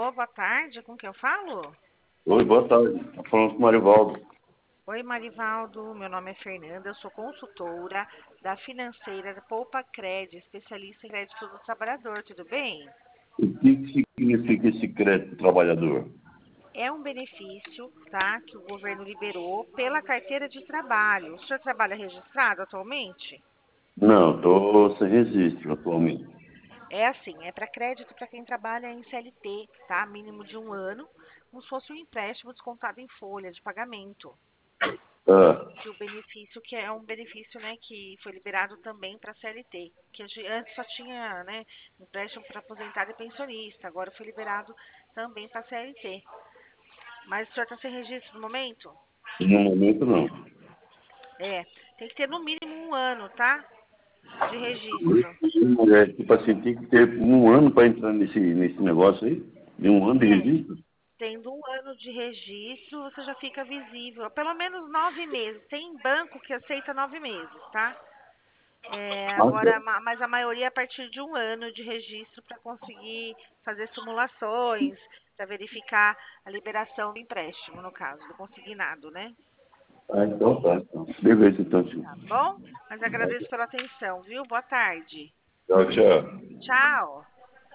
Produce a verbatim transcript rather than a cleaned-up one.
Alô, boa tarde, com quem eu falo? Oi, boa tarde. Tá falando com o Marivaldo. Oi, Marivaldo, meu nome é Fernanda, eu sou consultora da financeira Poupa Cred, especialista em crédito do trabalhador, tudo bem? O que significa esse crédito trabalhador? É um benefício, tá, que o governo liberou pela carteira de trabalho. O senhor trabalha registrado atualmente? Não, estou sem registro atualmente. É assim, é para crédito para quem trabalha em C L T, tá? Mínimo de um ano, como se fosse um empréstimo descontado em folha de pagamento. Ah, Que o benefício, que é um benefício, né, que foi liberado também para a C L T, que a gen- antes só tinha, né, empréstimo para aposentado e pensionista, agora foi liberado também para a C L T. Mas o senhor está sem registro no momento? no momento não. É, tem que ter no mínimo um ano, tá? De registro. É, tipo assim, tem que ter um ano para entrar nesse, nesse negócio aí? De um ano de É, registro? tendo um ano de registro, você já fica visível. Pelo menos nove meses. Tem banco que aceita nove meses, tá? É, Ah, tá. agora, ma- mas a maioria é a partir de um ano de registro para conseguir fazer simulações, para verificar a liberação do empréstimo, no caso, do consignado, né? Ah, então tá. Então. Beleza, então, tio. Tá bom? Mas agradeço pela atenção, viu? Boa tarde. Tchau, tchau. Tchau.